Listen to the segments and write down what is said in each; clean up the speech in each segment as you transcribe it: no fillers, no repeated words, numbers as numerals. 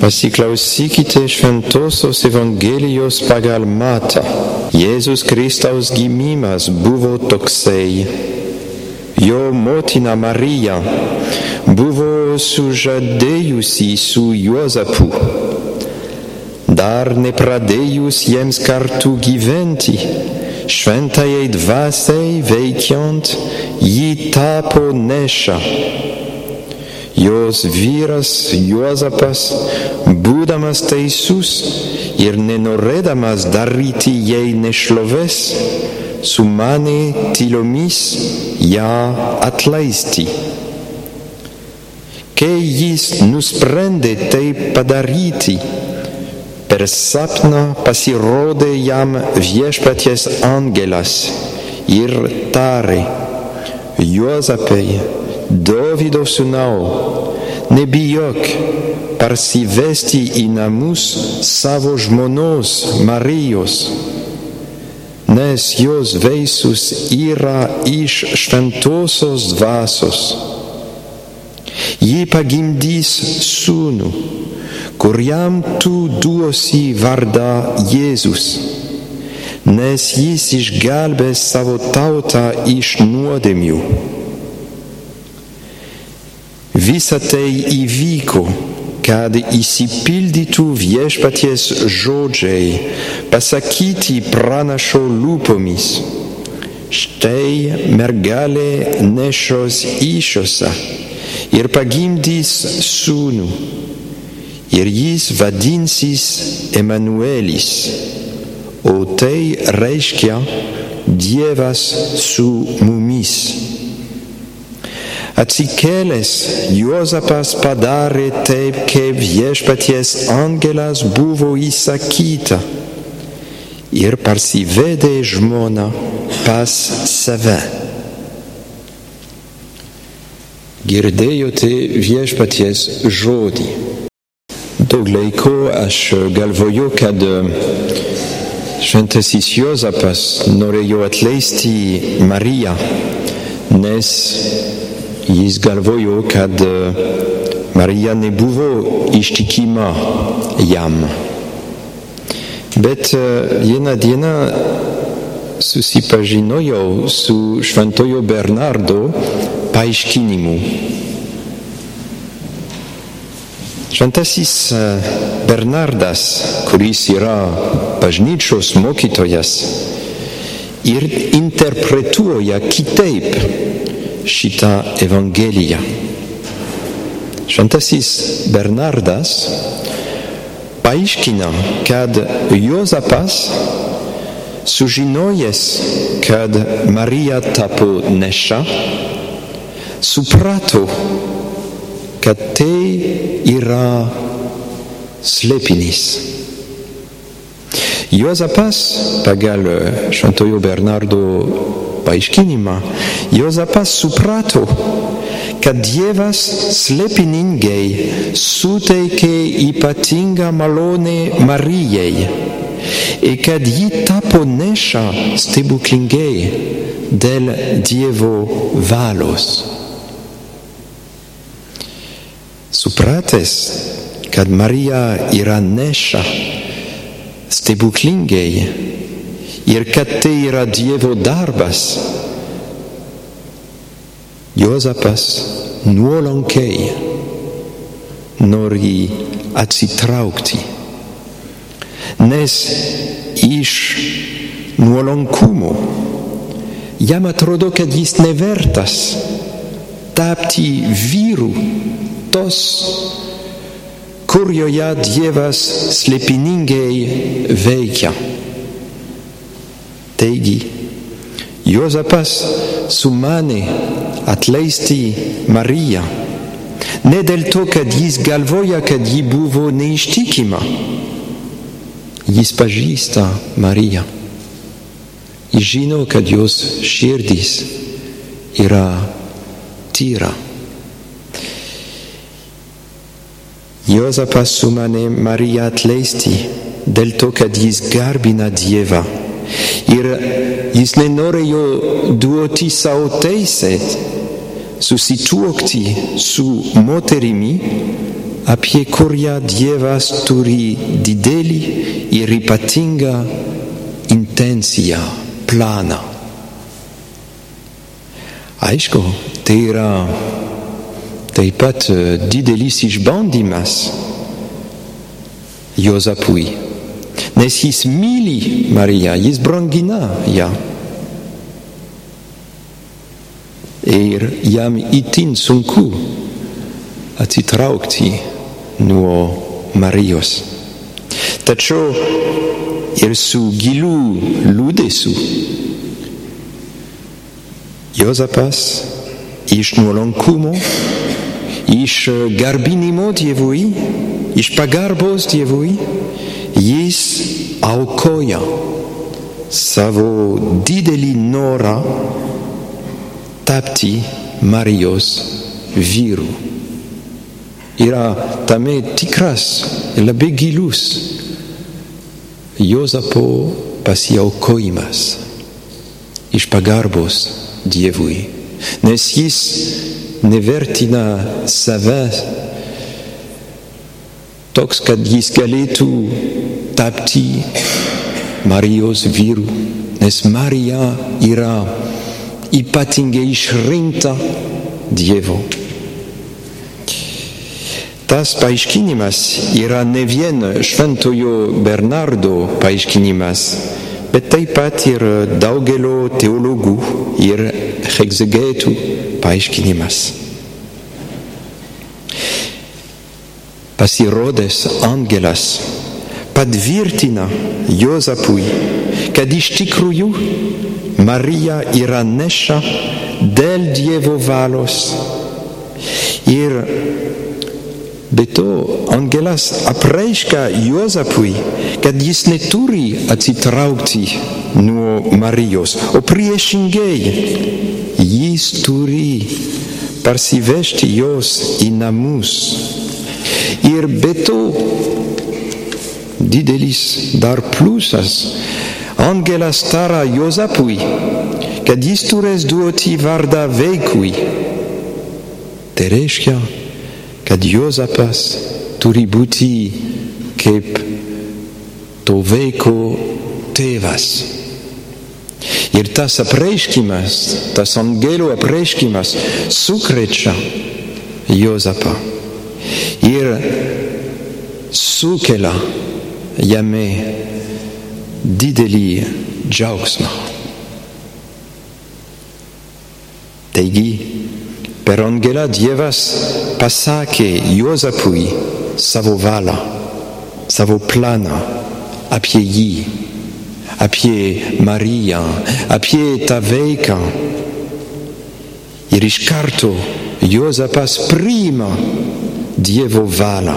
Pasiklausykite šventosios Evangelijos pagal Matą. Jėzus Kristaus gimimas buvo toksai. Jo motina Marija buvo sužadėjusi su Juozapu. Dar nepradėjus jiems kartu gyventi, šventajai dvasiai veikiant, ji tapo nėščia. Jos vyras Juozapas, būdamas teisus ir nenorėdamas daryti jai nešlovės, sumanė tylomis ją atleisti. Kai jis nusprendė tai padaryti, per sapną pasirodė jam viešpaties angelas ir tarė: Juozapai, Dovydo sūnau, nebijok parsivesti į namus savo žmonos Marijos, nes jos vaisius yra iš šventosios dvasios. Ji pagimdys sūnų, kuriam tu duosi vardą Jėzus, nes jis išgelbės savo tautą iš nuodėmių. Visa tai įvyko, kad išsipildytų viešpaties žodžiai pasakyti pranašo lūpomis: štai mergelė nešios įsčiose ir pagimdys sūnų, ir jis vadinsis Emanuelis, o tai reiškia Dievas su mumis. Atsikėlęs, Juozapas padarė taip, kaip viešpaties angelas buvo įsakyta, ir parsivedė žmoną pas save. Girdėjote viešpaties žodį. Daug laiko aš galvoju, kad šventasis Juozapas norėjo atleisti Mariją, nes jis galvojo, kad Marija nebuvo ištikima jam. Bet vieną dieną susipažinojau su šventojo Bernardo paaiškinimu. Šventasis Bernardas, kuris yra bažnyčios mokytojas, ir interpretuoja kitaip šitą Evangeliją. Šventasis Bernardas paaiškina, kad Juozapas, sužinojęs, kad Marija tapo nėščia, suprato, kad tai yra slėpinys. Juozapas, pagal šventojo Bernardo paaiškinimą, Juozapas suprato, kad Dievas slėpiningai suteikė ypatingą malonę Marijai ir kad ji tapo nėščia stebuklingai dėl Dievo valios. Supratęs, kad Marija yra nėščia stebuklingai ir kad tai yra Dievo darbas, Juozapas nuolankiai nori atsitraukti, nes iš nuolankumo jam atrodo, kad jis nevertas tapti vyru tos, kurioje Dievas slėpiningai veikia. Taigi, Juozapas sumanė atleisti Mariją, ne dėl to, kad jis galvoja, kad ji buvo neištikima. Jis pažįsta Mariją. Jis žino, kad jos širdis yra tyra. Juozapas sumanė Mariją atleisti dėl to, kad jis garbina Dievą. Ir jis nenorėjo duoti savo teisę susituokti su moterimi, apie kuria Dievas turi didelį ir ypatingą intenciją, planą. Aišku, tai yra taip pat didelis išbandymas Juozapui, nes jis myli Mariją, jis brangina ją. Ir jam itin sunku atsitraukti nuo Marijos. Tačiau ir su giliu liūdesiu Juozapas iš nuolankumo, iš garbinimo Dievui, iš pagarbos Dievui, jis aukoja savo didelį norą tapti Marijos vyru. Yra tame tikras ir labai gilus Juozapo pasiaukojimas iš pagarbos Dievui, nes jis nevertina savęs toks, kad jis galėtų tapti Marijos vyru, nes Marija yra ypatingai išrinkta Dievo. Tas paaiškinimas yra ne vien šventojo Bernardo paaiškinimas, bet taip pat ir daugelio teologų ir egzegetų paaiškinimas. Pasirodęs angelas patvirtina Juozapui, kad iš tikrųjų Marija yra neščia dėl Dievo valios. Ir be to angelas apreiškia Juozapui, kad jis neturi atsitraukti nuo Marijos, o priešingai jis turi parsivežti jos į namus. Ir be to didelis dar pliusas, angelas tara Juozapui, kad jis turės duoti vardą vaikui. Tai reiškia, kad Juozapas turi būti kaip to vaiko tėvas. Ir tas apreiškimas, tas angelo apreiškimas sukrečia Juozapą ir sukelia jame didelį džiaugsmą. Taigi, per angelą Dievas pasakė Juozapui savo valią, savo planą apie jį, apie Mariją, apie tą vaiką. Ir iš karto Juozapas priima Dievo valią,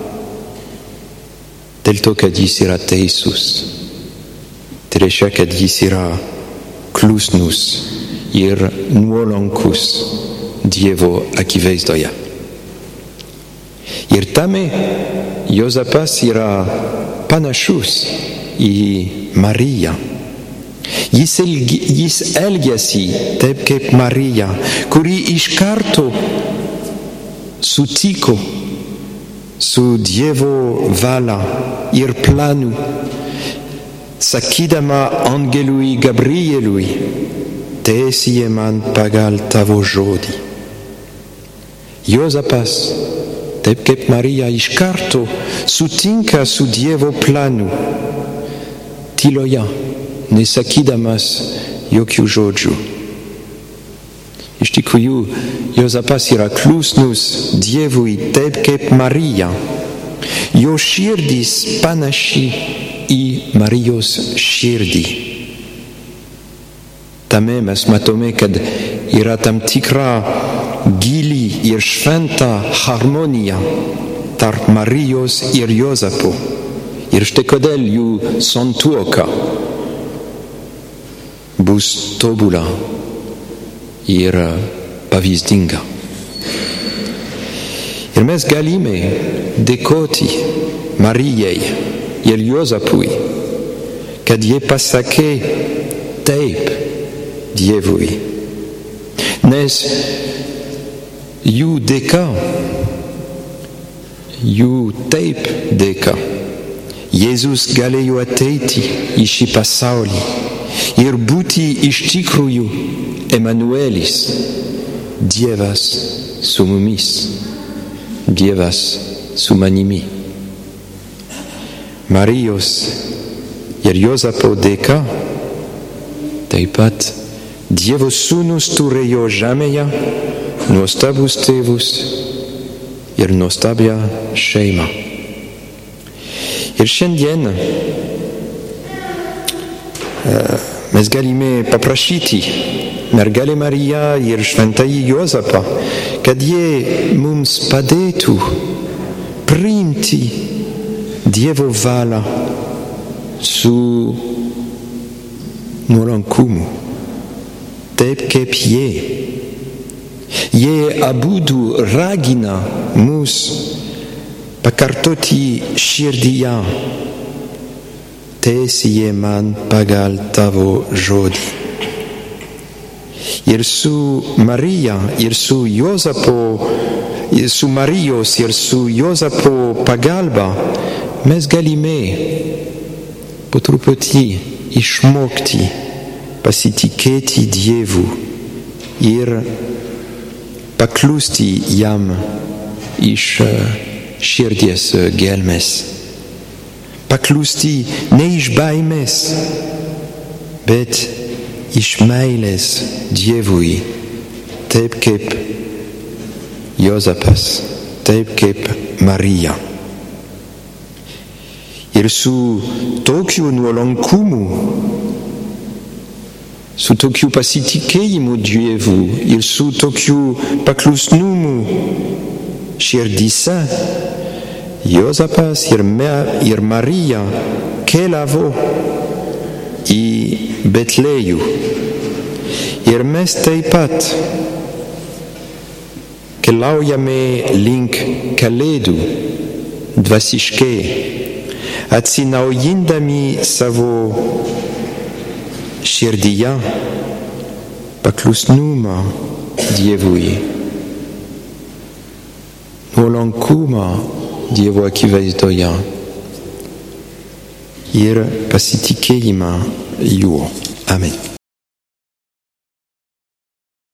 dėl to, kad jis yra teisus. Tai reiškia, kad jis yra klusnus ir nuolankus Dievo akivaizdoje. Ir tame Juozapas yra panašus į Mariją. Jis elgiasi taip kaip Marija, kuri iš karto sutiko su Dievo valia ir planu, sakydama angelui Gabrielui, teesie man pagal tavo žodį. Juozapas, taip kaip Marija, iš karto sutinka su Dievo planu, tyloje, nesakydamas jokių žodžių. Iš tikrųjų, Juozapas yra klusnus Dievui taip kaip Marija. Jo širdis panaši į Marijos širdį. Tame mes matome, kad yra tam tikra gili ir šventa harmonija tarp Marijos ir Juozapo. Ir štai kodėl jų santuoka bus tobula ir pavyzdinga. Ir mes galime dėkoti Marijai ir Juozapui, kad jie pasakė taip Dievui, nes jų dėka jų taip dėka. Jėzus galėjo ateiti į šį pasaulį ir būti iš tikrųjų Emanuelis, Dievas su mumis, Dievas su manimi. Marijos ir Juozapo dėka taip pat Dievo sūnus turėjo žemėje nuostabus tėvus ir nuostabią šeimą. Ir šiandien mes galime paprašyti mergelę Mariją ir šventąjį Juozapą, kad jie mums padėtų priimti Dievo valią su nuolankumu, taip kaip jie. Jie abudu ragina mus pakartoti širdyje: teesie man pagal tavo žodį. Ir su Marija, ir su Juozapo, su Marijos ir su Juozapo pagalba mes galime po truputį išmokti pasitikėti Dievu ir paklusti jam iš širdies gelmės. Paklusti ne iš baimės, bet iš meilės Dievui, taip kaip Juozapas, taip kaip Marija. Ir su tokiu nuolankumu, su tokiu pasitikėjimu Dievu ir su tokiu paklusnumu širdyse, Juozapas ir Marija keliavo į Betlejų. Ir mes taip pat keliaujame link Kalėdų dvasiškai, atsinaujindami savo širdyje paklusnumą Dievui, nuolankumą Dievo akivaizdoje ir pasitikėjimą juo. Amen.